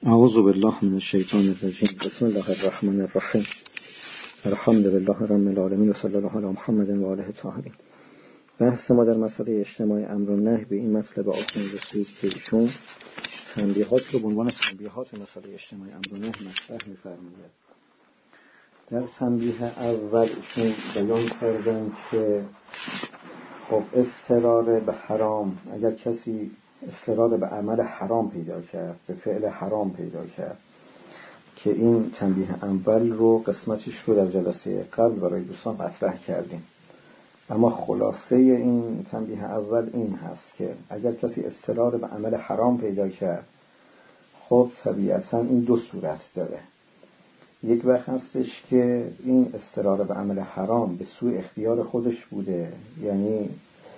اعوذ بالله من الشیطان الرجیم. بسم الله الرحمن الرحیم. الحمد لله رب العالمین و صلی الله علی محمد و آله الطاهرین. بحث ما در مسئله اجتماع امر و نهی به این مطلب آخوند رسید که ایشون تنبیهات رو به عنوان تنبیهات مسئله اجتماع امر و نهی مطرح می‌فرماید. در تنبیه اول ایشون بیان کردن که خب اضطرار به حرام، اگر کسی اضطرار به عمل حرام پیدا کرد، به فعل حرام پیدا کرد، که این تنبیه اول رو قسمتش رو در جلسه قبل برای دوستان مطرح کردیم. اما خلاصه این تنبیه اول این هست که اگر کسی اضطرار به عمل حرام پیدا کرد، خب طبیعتا این دو صورت داره. یک وقت هستش که این اضطرار به عمل حرام به سوی اختیار خودش بوده، یعنی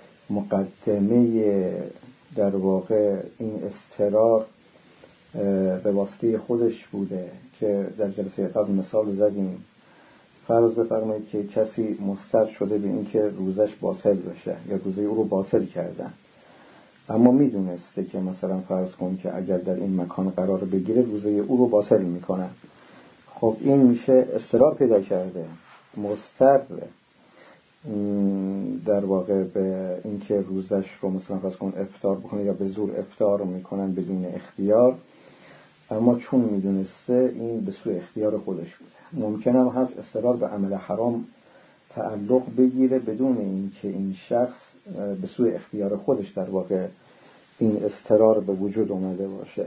مقدمه در واقع این اضطرار به واسطه خودش بوده که در جلسه قبل مثال زدیم. فرض بفرمایید که کسی مضطر شده به این که روزش باطل بشه یا روزه او رو باطل کردن، اما میدونسته که مثلا فرض کن که اگر در این مکان قرار بگیره روزه او رو باطل میکنن. خب این میشه اضطرار پیدا کرده، مضطر در واقع به اینکه روزش رو مثلا فرض کن افطار بکنه یا به زور افطار میکنن بدون اختیار، اما چون میدونسته این به سوی اختیار خودش بوده. ممکن هم هست اضطرار به عمل حرام تعلق بگیره بدون اینکه این شخص به سوی اختیار خودش در واقع این اضطرار به وجود اومده باشه.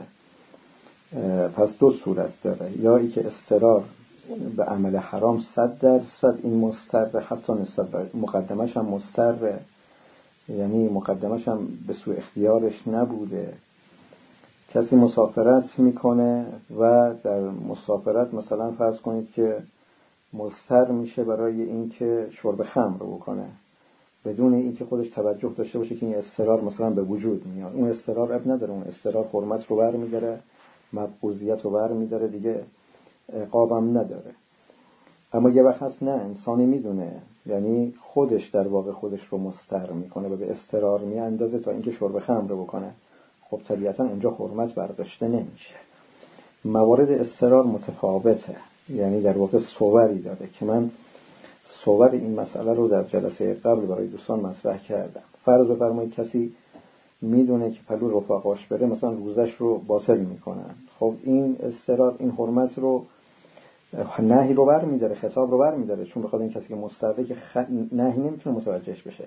پس دو صورت داره، یا ای که اضطرار به عمل حرام 100% این مضطر، حتی نسبت به مقدمش هم مضطر، یعنی مقدمش هم به سوی اختیارش نبوده. کسی مسافرت میکنه و در مسافرت مثلا فرض کنید که مضطر میشه برای اینکه شرب خمر رو بکنه بدون اینکه خودش توجه داشته باشه که این اضطرار مثلا به وجود میاد. اون اضطرار اب نداره، اون اضطرار حرمت رو برمی‌داره، مقبوضیت رو برمی‌داره، دیگه عقابم نداره. اما یه وقت هست نه، انسانی میدونه، یعنی خودش در واقع خودش رو مضطر میکنه و به اضطرار میاندازه تا اینکه شرب خمر رو بکنه. خب طبیعتا اینجا حرمت برداشته نمیشه. موارد اضطرار متفاوته، یعنی در واقع صوری داره که من صور این مسئله رو در جلسه قبل برای دوستان مطرح کردم. فرض بفرمایید کسی میدونه که پلو رفقاش بره مثلا روزش رو باطل میکنن. خب این اضطرار این حرمت رو نهی رو برمی‌داره، خطاب رو برمی‌داره، چون بخاطر این کسی که مضطره که نهی نمیتونه متوجهش بشه،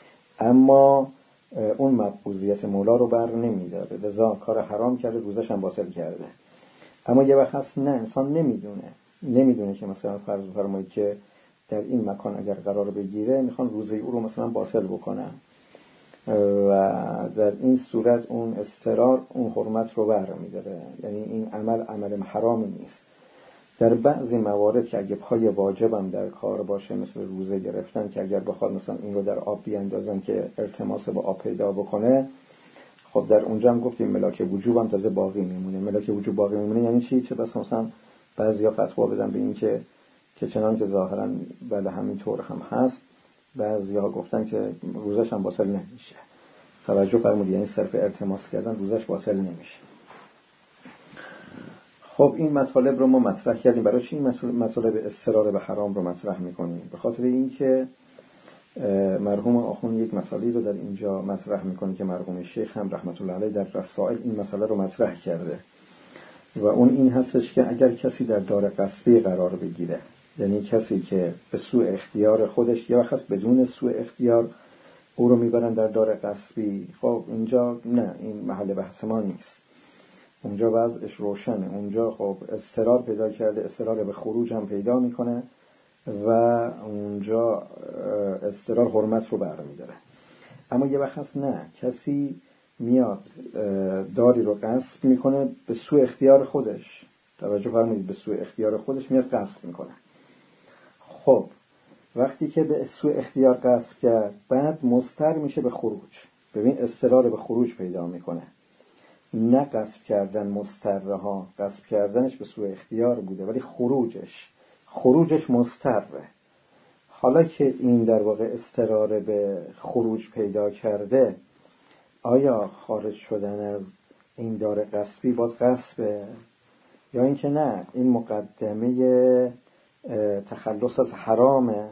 اما اون مقبوضیت مولا رو بر نمی‌داره، لذا کار حرام کرده، روزش هم باطل کرده. اما یه وقت هست نه، انسان نمیدونه که مثلا فرض بفرمایید که در این مکان اگر قرار بگیره میخوان روزه او رو مثلا باطل بکنن و در این صورت اون اضطرار اون حرمت رو برمی‌داره، یعنی این عمل حرامی نیست. در بعضی موارد که اگه پای واجبم در کار باشه، مثل روزه گرفتن، که اگر بخواد مثلا این رو در آب بیاندازن که التماس با آب پیدا بکنه، خب در اونجا هم گفتیم ملاک وجوب هم تازه باقی میمونه. ملاک وجوب باقی میمونه یعنی چی؟ چه بس مثلا بعضیا فتوا بدن به این که چنان که ظاهرا بله همینطور هم هست، بعضیا گفتن که روزش هم باطل نمیشه. توجه فرمودید، یعنی صرف التماس کردن روزش باطل نمیشه. خب این مطالب رو ما مطرح کردیم. برای چی این مطالب اضطرار به حرام رو مطرح میکنیم؟ به خاطر اینکه مرحوم آخوند یک مسئله رو در اینجا مطرح میکنه که مرحوم شیخ هم رحمت الله علیه در رسائل این مسئله رو مطرح کرده، و اون این هستش که اگر کسی در دار غصبی قرار بگیره، یعنی کسی که به سوء اختیار خودش یا خاص بدون سوء اختیار او رو میبرن در دار غصبی، خب اینجا نه، این محل بحث ما نیست. اونجا وضعش روشنه، اونجا خب اضطرار پیدا کرده، اضطرار به خروج هم پیدا میکنه و اونجا اضطرار حرمت رو برمی‌داره. اما یه وقت هست نه، کسی میاد داری رو غصب میکنه به سوء اختیار خودش، توجه فرمایید، به سوء اختیار خودش میاد غصب میکنه. خب وقتی که به سوء اختیار غصب کرد، بعد مضطر میشه به خروج. ببین اضطرار به خروج پیدا میکنه، نه غصب کردن مضطره ها، غصب کردنش به سوء اختیار بوده ولی خروجش مضطره. حالا که این در واقع اضطرار به خروج پیدا کرده، آیا خارج شدن از این دار غصبی باز غصبه؟ یا اینکه نه این مقدمه تخلص از حرامه،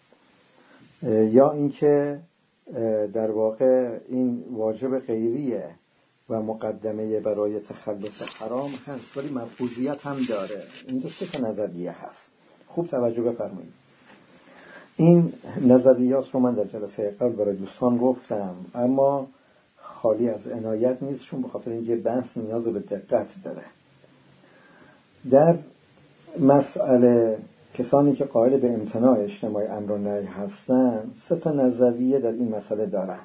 یا اینکه در واقع این واجب غیریه و مقدمه برای تخلص حرام هست ولی مفقودیت هم داره. اینجا سه تا نظریه هست، خوب توجه بفرمایید. این نظریات رو من در جلسه قبل برای دوستان گفتم، اما خالی از عنایت نیست، چون به خاطر اینکه بحث نیاز به دقت داره. در مسئله کسانی که قائل به امتناع اجتماع امر و نهی هستند سه تا نظریه در این مسئله دارن.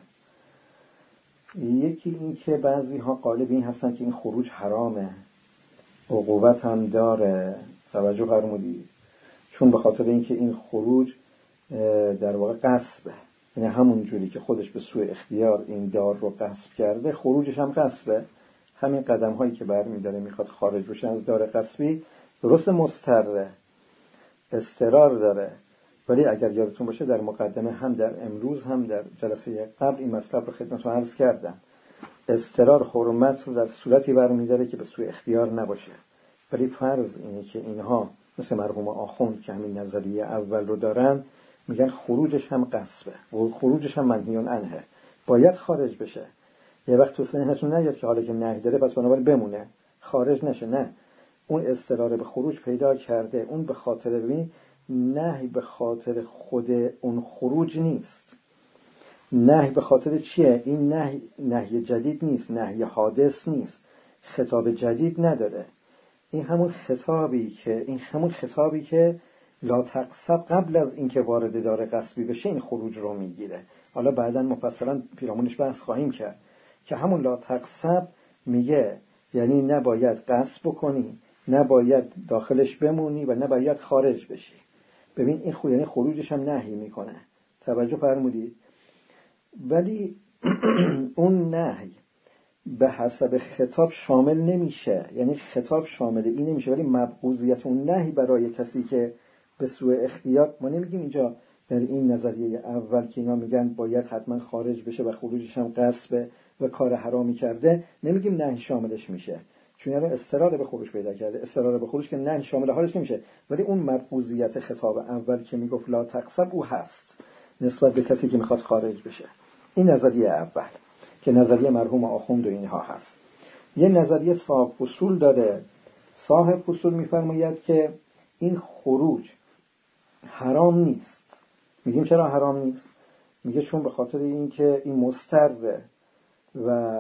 یکی این که بعضی ها قائل به این هستن که این خروج حرامه، عقوبت هم داره، توجه فرمودید، چون به خاطر اینکه این خروج در واقع غصبه، یعنی همون جوری که خودش به سوء اختیار این دار رو غصب کرده خروجش هم غصبه. همین قدم هایی که برمی‌داره میخواد خارج بشه از دار غصبی، درست مضطره، اضطرار داره، ولی اگر یادتون باشه در مقدمه هم در امروز هم در جلسه قبل این مطلب رو خدمتتون عرض کردم. اضطرار حرمت رو در صورتی برمی‌داره که به سوء اختیار نباشه، ولی فرض اینه که اینها مثل مرحوم آخوند که همین نظریه اول رو دارن میگن خروجش هم غصبه و خروجش هم منهی عنه، باید خارج بشه. یه وقت تو ذهنتون نیاد که حالا که نهی داره پس بنابراین بمونه، خارج نشه. نه، اون اضطرار به خروج پیدا کرده، اون به خاطر نهی به خاطر خود اون خروج نیست. نهی به خاطر چیه؟ این نهی جدید نیست، نهی حادث نیست، خطاب جدید نداره. این همون خطابی که لا تقصب قبل از اینکه وارد دار غصبی بشه این خروج رو میگیره. حالا بعداً مفصلاً پیرامونش بحث خواهیم کرد که همون لا تقصب میگه یعنی نباید غصب بکنی، نباید داخلش بمونی و نباید خارج بشی. ببین این یعنی خروجش هم نهی میکنه، توجه فرمودید. ولی اون نهی به حسب خطاب شامل نمیشه، یعنی خطاب شامل این نمیشه، ولی مبغوضیت اون نهی برای کسی که به سوء اختیار، ما نمیگیم اینجا در این نظریه اول که اینا میگن باید حتما خارج بشه و خروجش هم غصبه و کار حرامی کرده، نمیگیم نهی شاملش میشه، چون یعنی اضطرار به خروج پیدا کرده، اضطرار به خروج که نهی شامل حالش نمیشه، ولی اون مبغوضیت خطاب اول که میگفت لا تقصب او هست نسبت به کسی که میخواد خارج بشه. این نظریه اول که نظریه مرحوم آخوند و اینها هست. یه نظریه صاحب اصول داره. صاحب اصول میفرماید که این خروج حرام نیست. میگیم چرا حرام نیست؟ میگه چون به خاطر اینکه این مضطره و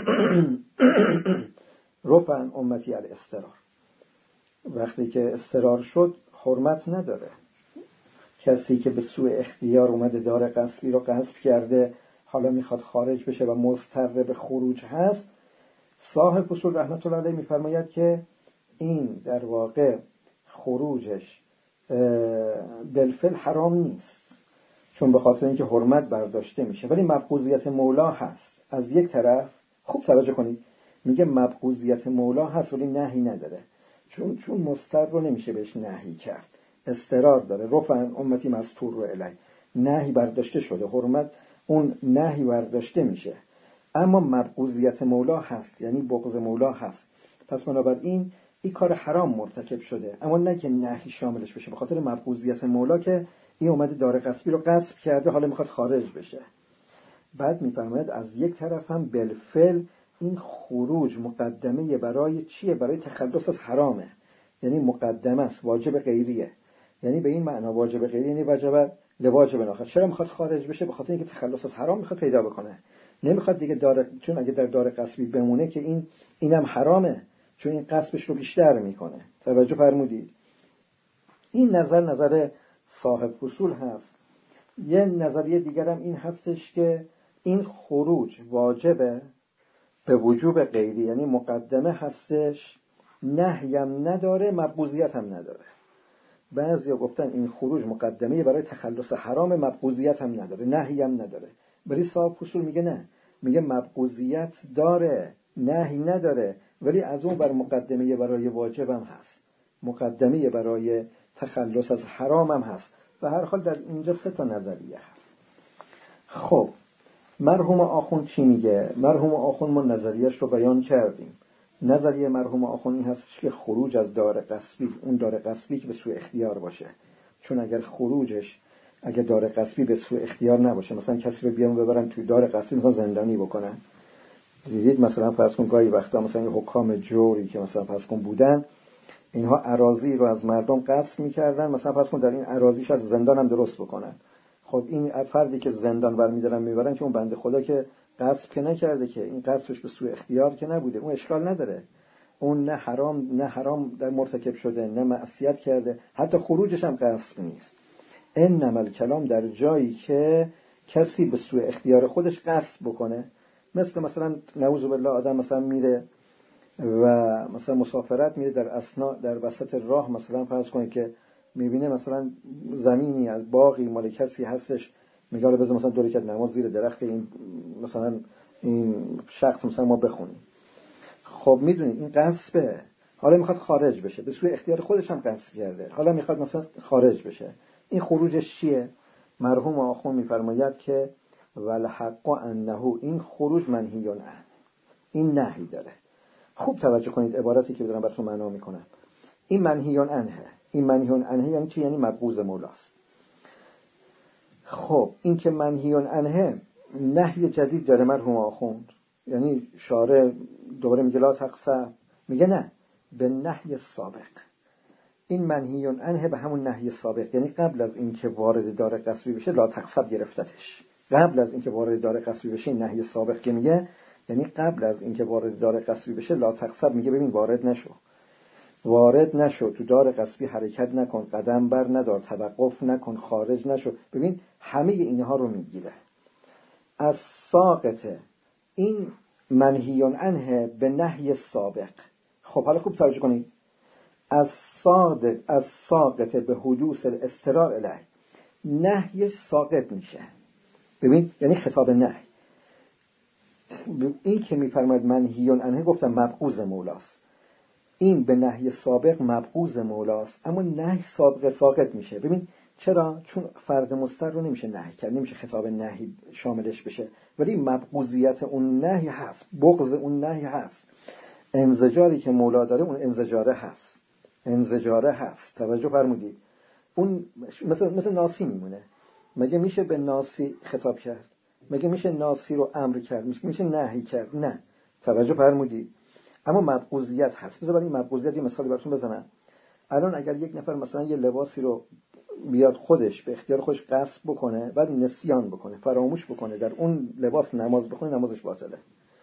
رفع امتی الاضطرار، وقتی که اضطرار شد حرمت نداره. کسی که به سوء اختیار اومده دار غصبی رو غصب کرده حالا میخواد خارج بشه و مضطر به خروج هست، صاحب اصول رحمت الله علیه میفرماید که این در واقع خروجش بالفعل حرام نیست، چون به خاطر اینکه حرمت برداشته میشه، ولی مبغوضیت مولا هست. از یک طرف خوب توجه کنید، میگه مبغوضیت مولا هست ولی نهی نداره، چون مضطر رو نمیشه بهش نهی کرد، اضطرار داره، رفع امتی مستور رو الی، نهی برداشته شده، حرمت اون نهی برداشته میشه، اما مبغوضیت مولا هست، یعنی بغض مولا هست. پس بنابراین این کار حرام مرتکب شده، اما نه که نهی شاملش بشه، به خاطر مبغوضیت مولا که این اومده دار غصبی رو غصب کرده حالا میخواد خارج بشه. بعد میفرماید از یک طرف هم بالفعل این خروج مقدمه برای چیه؟ برای تخلص از حرامه، یعنی مقدمه است، واجب غیریه. یعنی به این معنا واجب غیری یعنی وجب لواجب آخر. چرا میخواد خارج بشه؟ به خاطر اینکه تخلص از حرام میخواد پیدا بکنه، نمیخواد دیگه چون اگه در دار غصبی بمونه که اینم حرامه، چون این غصبش رو بیشتر میکنه. توجه فرمودید؟ این نظر صاحب اصول هست. یه نظریه دیگرم این هستش که این خروج واجبه به وجوب غیری، یعنی مقدمه هستش، نهی هم نداره، مبغوضیت هم نداره. بعضیا گفتن این خروج مقدمه برای تخلص حرام، مبغوضیت هم نداره، نهی هم نداره. ولی صاحب اصول میگه نه، میگه مبغوضیت داره، نهی نداره، ولی از اون بر مقدمه برای واجب هم هست، مقدمه برای تخلص از حرام هم هست. و هر حال در اینجا سه تا نظریه هست. خب مرحوم آخوند چی میگه؟ مرحوم آخوند ما نظریهش رو بیان کردیم. نظریه مرحوم آخوندی هستش که خروج از دار غصبی، اون دار غصبی که به سوی اختیار باشه، چون اگر دار غصبی به سوی اختیار نباشه، مثلا کسی رو بیان ببرن توی دار غصبی مثلا زندانی بکنن، دیدید مثلا فرض کن گاهی وقتا مثلا حکام جوری که مثلا فرض کن بودن، اینها اراضی رو از مردم غصب می‌کردن، مثلا فرض کن در این اراضی شاید زندان هم درست بکنن. خب این فردی که زندان برمی‌دارن میبرن که اون بنده خدا که غصب که نکرده، که این غصبش به سوی اختیار که نبوده، اون اشکال نداره، اون نه حرام در مرتکب شده، نه معصیت کرده، حتی خروجش هم غصب نیست. انما الکلام در جایی که کسی به سوی اختیار خودش غصب بکنه، مثلا نعوذ بالله آدم مثلا میره و مثلا مسافرت میره، در وسط راه مثلا فرض کنید که میبینه مثلا زمینی از باغی مال کسی هستش، میگه رو بذار مثلا دو رکعت نماز زیر درخت این مثلا این شخص مثلا ما بخونیم. خب میدونید این غصبه، حالا میخواد خارج بشه، به سوی اختیار خودش هم غصب کرده، حالا میخواد مثلا خارج بشه، این خروجش چیه؟ مرحوم آخوند میفرماید که والحق انه، این خروج منهی عنه، این نهی داره. خوب توجه کنید عبارتی که دارم براتون معنا میکنم. این منهی عنه، این منهی عنه یعنی چی؟ یعنی مبغوض مولاست. خب این که منهی عنه نهی جدید داره مرحوم آخوند، یعنی شارع دوباره میگه لا تقصب، میگه نه، به نهی سابق. این منهی عنه به همون نهی سابق، یعنی قبل از اینکه وارد دار غصبی بشه لا تقصب گرفتتش. قبل از اینکه وارد دار غصبی بشه این نهی سابق که میگه، یعنی قبل از اینکه وارد دار غصبی بشه لا تقصب، میگه ببین وارد نشو تو دار غصبی، حرکت نکن، قدم بر ندار، توقف نکن، خارج نشو. ببین همه اینها رو میگیره. از ساقطه، این منهی عنه به نهی سابق. خب حالا خوب توجه کنید، از ساقطه به حدوث الاضطرار الیه، نهیش ساقط میشه. ببین یعنی خطاب نهی، این که میفرماید منهی عنه گفتم مبغوض مولاست، این به نهی سابق مبغوض مولاست، اما نهی ساقط میشه. ببین چرا؟ چون فرد مضطر رو نمیشه نهی کرد، نمیشه خطاب نهی شاملش بشه، ولی مبغوضیت اون نهی هست، بغض اون نهی هست، انزجاری که مولا داره اون انزجاره هست. توجه فرمودید؟ اون مثل ناسی میمونه. مگه میشه به ناسی خطاب کرد؟ مگه میشه ناسی رو امر کرد؟ میشه نهی کرد؟ نه. توجه فرمودید؟ اما مبغوضیت هست. بذار برای این مبغوضیت یه مثالی براتون بزنم. الان اگر یک نفر مثلا یه لباسی رو بیاد خودش به اختیار خودش غصب بکنه، بعد نسیان بکنه، فراموش بکنه، در اون لباس نماز بخونه، نمازش باطله.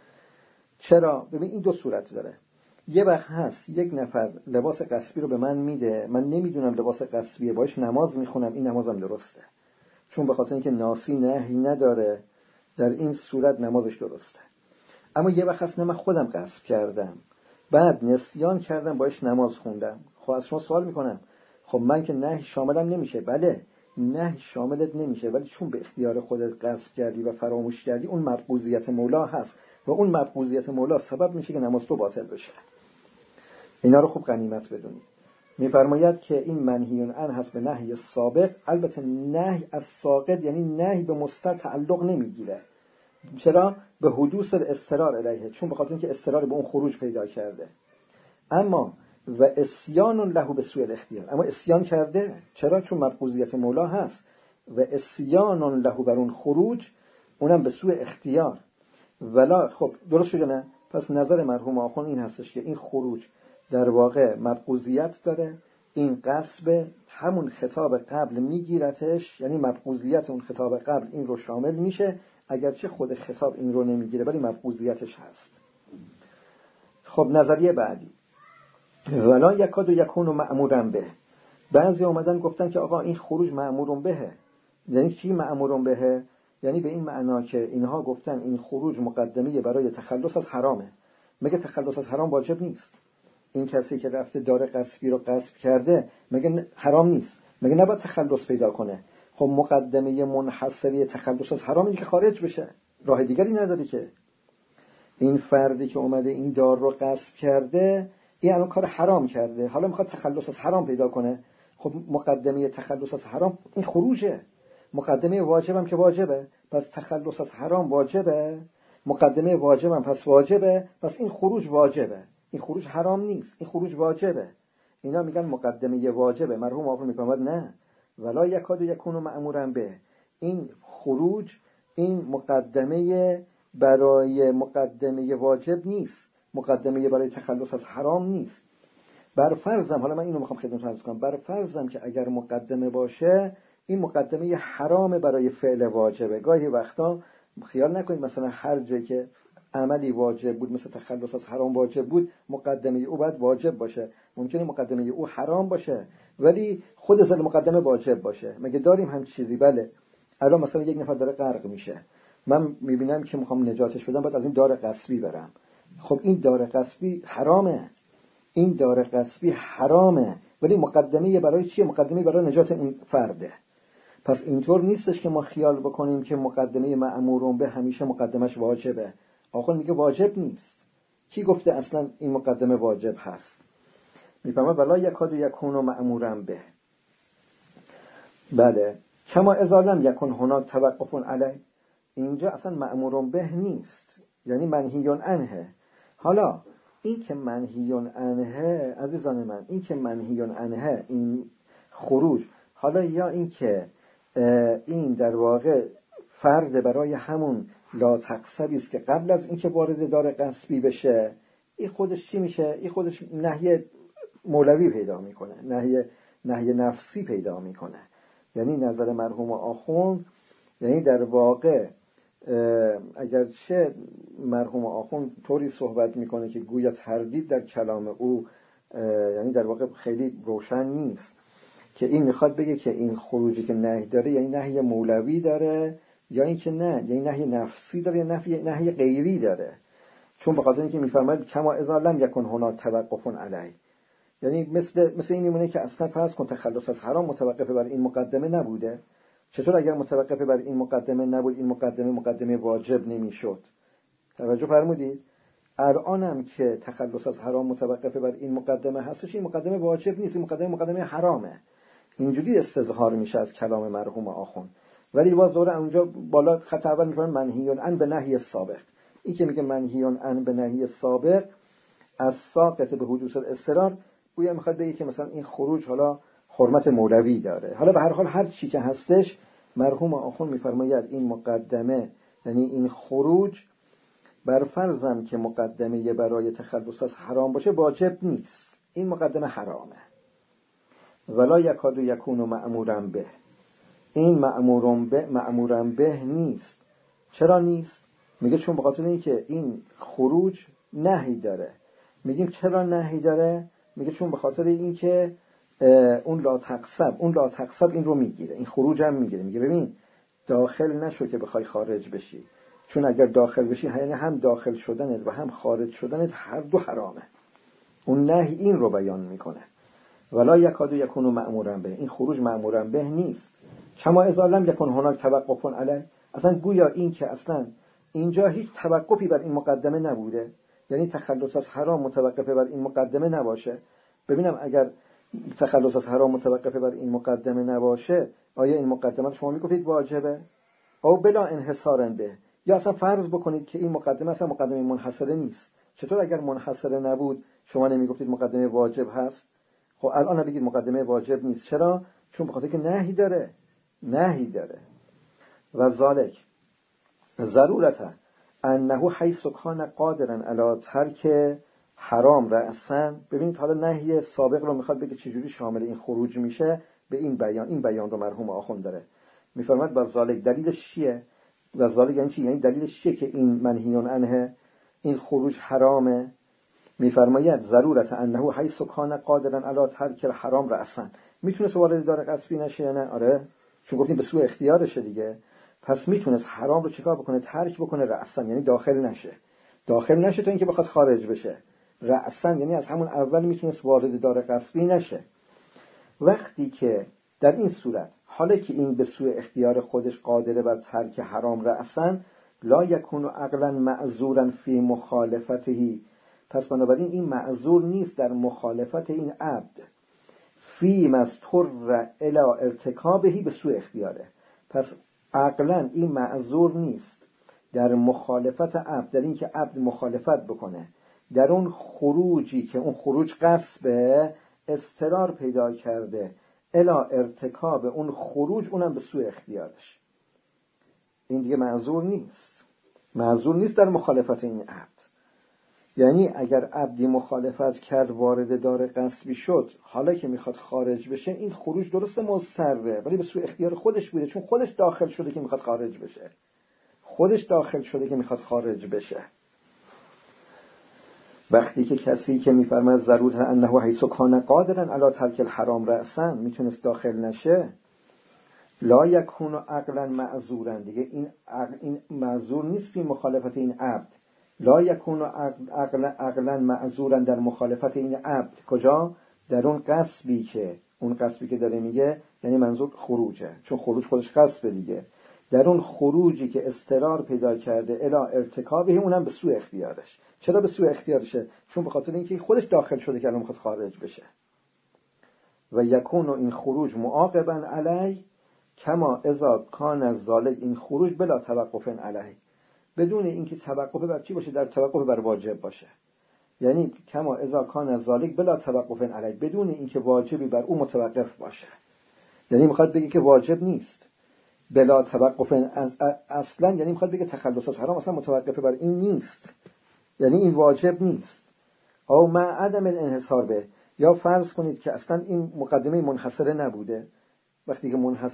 چرا؟ ببین این دو صورت داره. یه وقت هست یک نفر لباس غصبی رو به من میده، من نمیدونم لباس غصبیه، باش نماز میخونم، این نمازم درسته، چون به خاطر اینکه ناسی نهی نداره، در این صورت نمازش درسته. اما یه وقت هست نه من خودم غصب کردم، بعد نسیان کردم، باش نماز خوندم. خب از شما سوال میکنم، خب من که نهی شاملم نمیشه؟ بله نهی شاملت نمیشه، ولی چون به اختیار خودت غصب کردی و فراموش کردی، اون مبغوضیت مولا هست و اون مبغوضیت مولا سبب میشه که نماز تو باطل بشه. اینا رو خوب غنیمت بدونید. میفرماید که این منهی عنه هست به نهی سابق. البته نهی از ساقط یعنی نهی به مضطر تعلق نمیگیره. چرا؟ به حدوث الاضطرار الیه، چون به خاطر اینکه اضطرار به اون خروج پیدا کرده. اما و اسیان له به سوء الاختیار، اما اسیان کرده. چرا؟ چون مبغوضیت مولا هست و اسیان له بر اون خروج، اونم به سوء اختیار. ولا خب درست شده نه؟ پس نظر مرحوم آخوند این هستش که این خروج در واقع مبغوضیت داره، این غصب همون خطاب قبل میگیرتش، یعنی مبغوضیت اون خطاب قبل این رو شامل میشه، اگرچه خود خطاب این رو نمیگیره ولی مبغوضیتش هست. خب نظریه بعدی، ولا یکاد یکون مأمورا به. بعضی اومدن گفتن که آقا این خروج مأمور بهه. یعنی چی مأمور بهه؟ یعنی به این معنا که اینها گفتن این خروج مقدمه برای تخلص از حرامه. مگه تخلص از حرام واجب نیست؟ این کسی که رفته دار غصبی رو غصب کرده مگه حرام نیست؟ مگه نباید تخلص پیدا کنه؟ خب مقدمه منحصری تخلص از حرام اینه که خارج بشه، راه دیگری نداری که. این فردی که اومده این دار رو غصب کرده، این الان کار حرام کرده، حالا میخواد تخلص از حرام پیدا کنه. خب مقدمه تخلص از حرام این خروجه. مقدمه واجبم که واجبه، پس تخلص از حرام واجبه. مقدمه واجبم پس واجبه، پس این خروج واجبه. این خروج حرام نیست، این خروج واجبه. اینا میگن مقدمه واجبه. مرحوم آقا میفرماد نه، ولا یکاد یکون مأمورا به، این خروج این مقدمه برای مقدمه واجب نیست، مقدمه برای تخلص از حرام نیست. بر فرضم، حالا من اینو میخوام خدمتتون عرض کنم، بر فرضم که اگر مقدمه باشه، این مقدمه حرام برای فعل واجبه. گاهی وقتا خیال نکنید مثلا هر جایی که عملی واجب بود، مثل تخلص از حرام واجب بود، مقدمه او باید واجب باشه. ممکنه مقدمه او حرام باشه ولی خود اصل مقدمه واجب باشه. مگه داریم هم چیزی؟ بله. الان مثلا یک نفر داره غرق میشه، من میبینم که میخوام نجاتش بدم، باید از این دار غصبی برم. خب این دار غصبی حرامه، این دار غصبی حرامه، ولی مقدمه برای چیه؟ مقدمه برای نجات این فرده. پس اینطور نیستش که ما خیال بکنیم که مقدمه مأمورون به همیشه مقدمش واجبه. آقا میگه واجب نیست. کی گفته اصلا این مقدمه واجب هست؟ میفهمه ولا یکاد یکون مأمورا به. بله، کما اذا لم یکن هناک توقف علیه، اینجا اصلا مأمورون به نیست، یعنی منهیون عنه. حالا این که منهیون عنه، عزیزان من، این که منهیون عنه، این خروج، حالا یا این که این در واقع فرد برای همون لا تقصبی است که قبل از اینکه وارد دار غصبی بشه، این خودش چی میشه؟ این خودش نهی مولوی پیدا میکنه، نهی نفسی پیدا میکنه. یعنی نظر مرحوم آخوند، یعنی در واقع اگرچه مرحوم آخوند طوری صحبت میکنه که گویا تردید در کلام او یعنی در واقع خیلی روشن نیست که این میخواد بگه که این خروجی که نهی داره یعنی نهی مولوی داره یا این که نه، یعنی نهی نفسی داره یا نهی غیری داره. چون به خاطر اینکه میفرماید کما اذا لم یکن هناک توقف علیه، یعنی مثل این میمونه که اصلا فرض کن تخلص از حرام متوقف بر این مقدمه نبوده. چطور اگر متوقف بر این مقدمه نبود، این مقدمه واجب نمیشد؟ توجه فرمودید؟ الانم که تخلص از حرام متوقف بر این مقدمه هستش، این مقدمه واجب نیست، این مقدمه حرامه. اینجوری استظهار میشه از کلام مرحوم آخوند. ولی باز دوره اونجا بالا خط اول میفرمان منهیون عن به نهی سابق. این که میگه منهیون عن به نهی سابق از ساقط به حدوث الاضطرار، گویا میخواد بگه که مثلا این خروج حالا حرمت مولوی داره. حالا به هر حال هر چی که هستش، مرحوم آخوند میفرماید این مقدمه، یعنی این خروج، بر فرضم که مقدمه برای تخلص از حرام باشه واجب نیست، این مقدمه حرامه. ولا یکاد یکون مأمورا به، این مأمورا به نیست. چرا نیست؟ میگه چون به خاطر اینکه این خروج نهی داره. میگیم چرا نهی داره؟ میگه چون به خاطر اینکه اون لا تقصب این رو میگیره، این خروج هم میگیره. میگه ببین داخل نشو که بخوای خارج بشی، چون اگر داخل بشی یعنی هم داخل شدنت و هم خارج شدنت هر دو حرامه. اون نهی این رو بیان میکنه. ولا یکاد یکون مأمورا به، این خروج مأمورا به نیست. کما اذا لم یکن هناک توقف علیه، اصلا گویا این که اصلا اینجا هیچ توقفی بر این مقدمه نبوده، یعنی تخلص از حرام متوقف بر این مقدمه نباشه. ببینم اگر تخلص از حرام متوقف بر این مقدمه نباشه، آیا این مقدمه شما میگفتید واجبه؟ او بلا انحصار به، یا اصلا فرض بکنید که این مقدمه اصلا مقدمه منحصره نیست. چطور اگر منحصره نبود شما نمیگفتید مقدمه واجب هست؟ خب الان بگید مقدمه واجب نیست. چرا؟ چون بخاطر که نهی داره. و ذالک ضرورتا انه حیث کان قادرا علی ترک حرام رأسا. ببینید حالا نهی سابق رو میخواد بگه چجوری شامل این خروج میشه به این بیان رو مرحوم آخوند داره. میفرماید و ذالک دلیلش چیه؟ و ذالک یعنی چی؟ یعنی دلیلش چیه که این منهیون عنه، این خروج حرامه؟ میفرماید ضرورت انه حیث کان قادرا علی ترک الحرام رأسا. میتونست وارد دار غصبی نشه یا نه؟ آره، چون گفتیم به سوء اختیارشه دیگه. پس میتونست حرام رو چیکار بکنه؟ ترک بکنه رأسا، یعنی داخل نشه تا اینکه بخواد خارج بشه. رأسا یعنی از همون اول میتونست وارد دار غصبی نشه. وقتی که در این صورت، حالا که این به سوء اختیار خودش قادره بر ترک حرام رأسا، لا یکون عقلا معذورا فی مخالفته، پس بنابراین این معذور نیست در مخالفت این عبد فی مستر الی ارتکابهی به سوء اختیاره. پس عقلا این معذور نیست در مخالفت عبد، در این که عبد مخالفت بکنه در اون خروجی که اون خروج غصبه اضطرار پیدا کرده الا ارتکاب اون خروج، اونم به سوی اختیارش. این دیگه معذور نیست در مخالفت این عبد. یعنی اگر عبدی مخالفت کرد وارد دار غصبی شد، حالا که میخواد خارج بشه، این خروج درسته مضطره ولی به سوی اختیار خودش بوده، چون خودش داخل شده که میخواد خارج بشه. وقتی که کسی که میفرماید ضرورت انه حیث کان قادرا علی ترک الحرام رأسا میتونست داخل نشه، لا یکون عقلا معذورا، دیگه این معذور نیست فی مخالفت این عبد. لا یکون عقلا معذورا در مخالفت این عبد. کجا؟ در اون قصبی که داره میگه، یعنی منظور خروجه، چون خروج خودش قصبه دیگه. در اون خروجی که اضطرار پیدا کرده الا ارتکابه، اونم به سوی اختیارش. چرا به سوی اختیارشه؟ چون به خاطر اینکه خودش داخل شده که الان میخواد خارج بشه. و یکون این خروج معاقبا علی کما اذا کان الذالک، این خروج بلا توقف علی، بدون اینکه توقف بر چی باشه؟ در توقف بر واجب باشه. یعنی کما اذا کان الذالک بلا توقف علی، بدون اینکه واجبی بر او متوقف باشه. یعنی میخواد بگه که واجب نیست بلا توقف اصلا، یعنی میخواد بگه تخلص از حرام اصلا متوقف بر این نیست، یعنی این واجب نیست. او مع عدم الانحصار به، یا فرض کنید که اصلا این مقدمه منحصره نبوده. وقتی که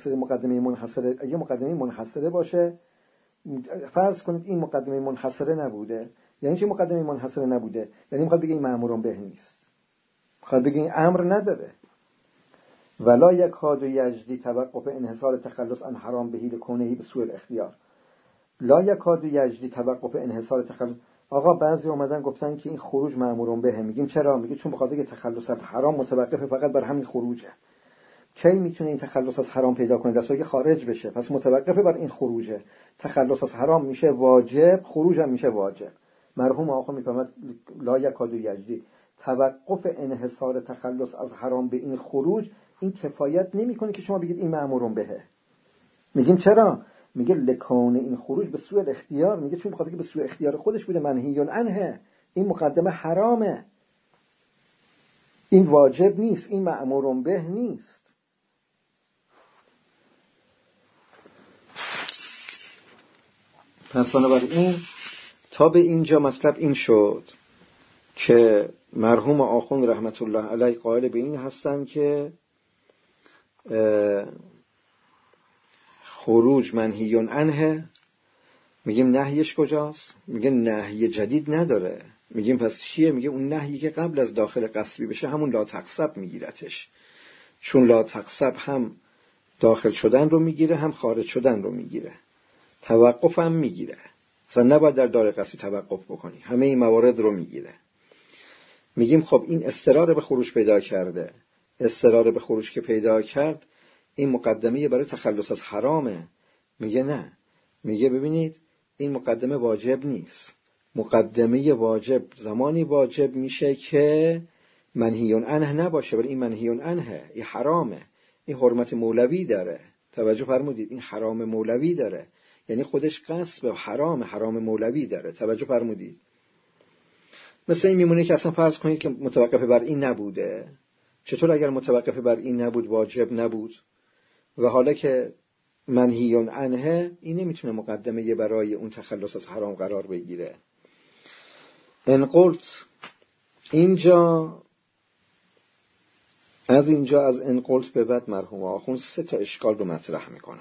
اگه مقدمه منحصره باشه، فرض کنید این مقدمه منحصره نبوده. یعنی چه مقدمه منحصره نبوده؟ یعنی میخواد بگه این مأمور به نیست، میخواد بگه این امر نداره. ولا یکاد یجدی توقف انحصار تخلص عن حرام به لکونه به سوء الاختیار. لا یکاد یجدی توقف انحصار تخلص. آقا بعضی اومدن گفتن که این خروج مأمور به، میگیم چرا؟ میگه چون بخاطر که تخلص از حرام متوقف فقط بر همین خروجه. کی میتونه این تخلص از حرام پیدا کنه؟ دستایی که خارج بشه، پس متوقف بر این خروجه. تخلص از حرام میشه واجب، خروج هم میشه واجب. مرحوم آقا میفهمد لا یکاد یجدی توقف انحصار تخلص از حرام به این خروج، این کفایت نمیکنه که شما بگید این مأمور بهه. میگیم چرا؟ میگه لکون این خروج به سوء الاختیار، میگه چون بخاطر که به سوء اختیار خودش بوده، منهی عنه، این مقدمه حرامه، این واجب نیست، این مأمور به نیست. پس بنابراین تا به اینجا مطلب این شد که مرحوم آخوند رحمت الله علیه قائل به این هستن که خروج منهی عنه. میگیم نهیش کجاست؟ میگه نهی جدید نداره. میگیم پس چیه؟ میگه اون نهیی که قبل از داخل قصبی بشه همون لا تقصب میگیرتش، چون لا تقصب هم داخل شدن رو میگیره هم خارج شدن رو میگیره، توقف هم میگیره. اصلا نباید در دار قصبی توقف بکنی، همه این موارد رو میگیره. میگیم خب این اضطرار به خروج پیدا کرده، اضطرار به خروج که پیدا کرد این مقدمه برای تخلص از حرامه. میگه نه، میگه ببینید این مقدمه واجب نیست. مقدمه واجب زمانی واجب میشه که منهی عنه نباشه، ولی این منهی عنه، این حرامه، این حرمت مولوی داره. توجه فرمودید؟ این حرام مولوی داره، یعنی خودش قصب حرام مولوی داره. توجه فرمودید؟ مثل این میمونه که اصلا فرض کنید که متوقف بر این نبوده. چطور اگر متوقف بر این نبود واجب نبود؟ و حالا که منهی عنه، این نمیتونه مقدمه برای اون تخلص از حرام قرار بگیره. ان قلت، از اینجا از ان قلت به بعد مرحوم آخوند 3 تا اشکال رو مطرح میکنه.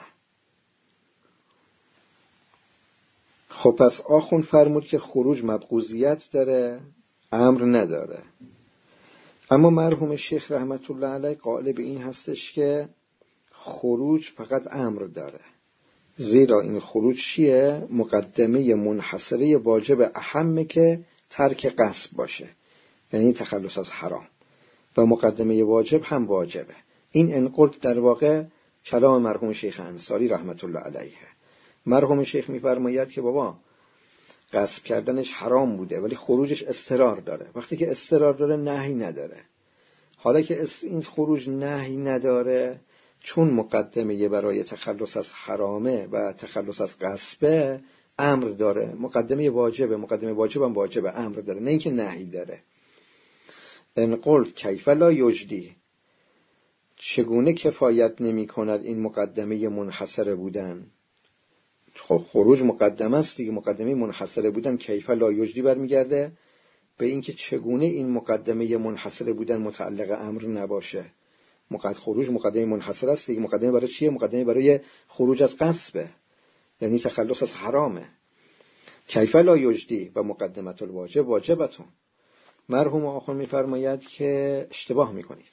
خب پس آخوند فرمود که خروج مبغوضیت داره، امر نداره. اما مرحوم شیخ رحمت الله علیه قائل به این هستش که خروج فقط امر داره، زیرا این خروج چیه؟ مقدمه منحصره واجب اهمه که ترک قصب باشه، یعنی تخلص از حرام، و مقدمه واجب هم واجبه. این انقلت در واقع کلام مرحوم شیخ انصاری رحمت الله علیه. مرحوم شیخ میفرماید که بابا قصب کردنش حرام بوده ولی خروجش اضطرار داره. وقتی که اضطرار داره نهی نداره. حالا که این خروج نهی نداره، چون مقدمه برای تخلص از حرامه و تخلص از قصبه، امر داره، مقدمه واجبه، مقدمه واجبم واجبه، امر داره، نه اینکه نهی داره. ان قلت کیف لا یجدی، چگونه کفایت نمی کند این مقدمه منحصره بودن؟ خب خروج مقدمه است دیگه، مقدمه منحصره بودن کیف لا یجدی برمیگرده به اینکه چگونه این مقدمه منحصره بودن متعلق امر نباشه. خروج مقدمه منحصره است دیگه. مقدمه برای چیه؟ مقدمه برای خروج از غصبه، یعنی تخلص از حرامه. کیف لا یجدی و مقدمت الواجب واجبتون. مرحوم آخوند میفرماید که اشتباه میکنید.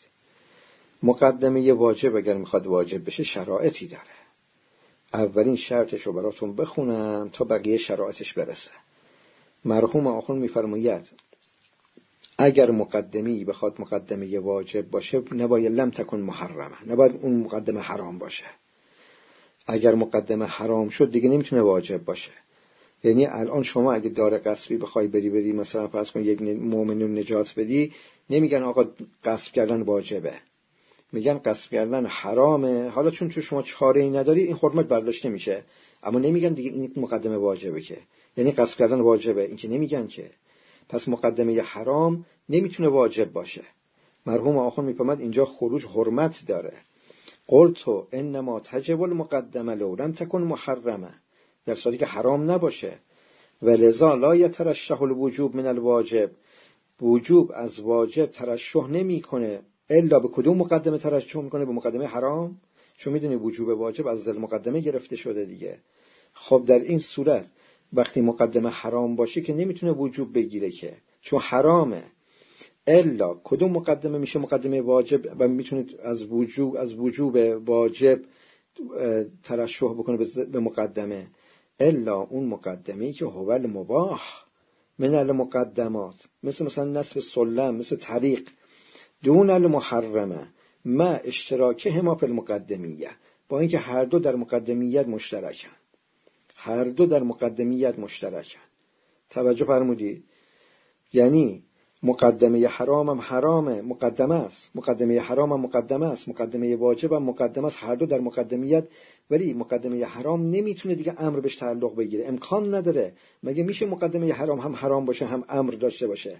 مقدمه واجب اگر میخواد واجب بشه شرایطی داره. اولین شرطش رو براتون بخونم تا بقیه شرایطش برسه. مرحوم آخوند میفرماید اگر مقدمی بخواد مقدمه واجب باشه نباید لم تکن محرمه، نباید اون مقدمه حرام باشه. اگر مقدمه حرام شد دیگه نمیتونه واجب باشه. یعنی الان شما اگه دار غصبی بخوای بدی مثلا فرض کن یک مؤمن نجات بدی، نمیگن آقا غصب کردن واجبه، میگن غصب کردن حرامه. حالا چون تو شما چاره‌ای نداری این حرمت برداشته میشه، اما نمیگن دیگه این مقدمه واجبه که، یعنی غصب کردن واجبه، این که نمیگن که. پس مقدمه حرام نمیتونه واجب باشه. مرحوم آخوند میفهمد اینجا خروج حرمت داره. قلتو انما تجب المقدمه لو لم تکن محرمه، در صورتی که حرام نباشه. ولذا لا یترشح الوجوب من الواجب، وجوب از واجب ترشح نمیکنه الا به کدوم مقدمه ترشح میکنه؟ به مقدمه حرام. چون میدونی وجوب واجب از مقدمه گرفته شده دیگه. خب در این صورت وقتی مقدمه حرام باشه که نمیتونه وجوب بگیره که، چون حرامه. الا کدوم مقدمه میشه مقدمه واجب و میتونه از وجوب واجب ترشح بکنه به مقدمه؟ الا اون مقدمه‌ای که هو المباح من المقدمات، مثلا نصب سلم، مثل طریق، دون المحرمه ما اشتراکهما فی المقدمیه، با اینکه هر دو در مقدمیت مشترکن. هر دو در مقدمیت مشترکن. توجه فرمودید؟ یعنی مقدمه حرام هم حرامه، مقدمه است. مقدمه حرام هم مقدمه است. مقدمه واجب هم مقدمه است. هر دو در مقدمیت. ولی مقدمه حرام نمیتونه دیگه امر بهش تعلق بگیره، امکان نداره. مگه میشه مقدمه حرام هم حرام باشه هم امر داشته باشه؟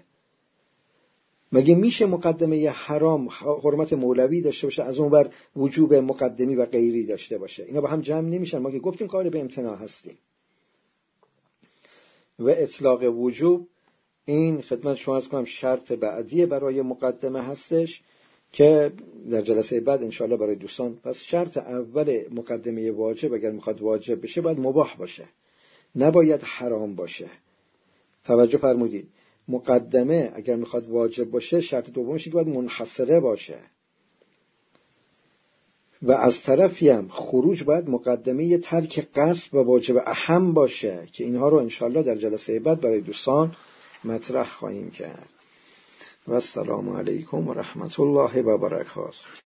مگه میشه مقدمه حرام حرمت مولوی داشته باشه از اون بر وجوب مقدمی و غیری داشته باشه؟ اینا با هم جمع نمیشن. ما که گفتیم قائل به امتناع هستیم. و اطلاق وجوب این خدمت شما عرض کنم شرط بعدی برای مقدمه هستش که در جلسه بعد انشاءالله برای دوستان. پس شرط اول مقدمه واجب اگر میخواد واجب بشه باید مباح باشه، نباید حرام باشه. توجه فرمودید؟ مقدمه اگر میخواد واجب باشه شرط دومش که باید منحصره باشه. و از طرفی هم خروج باید مقدمه ترک قصد و واجب اهم باشه که اینها رو انشاءالله در جلسه بعد برای دوستان مطرح خواهیم کرد. و السلام علیکم و رحمت الله و برکاته.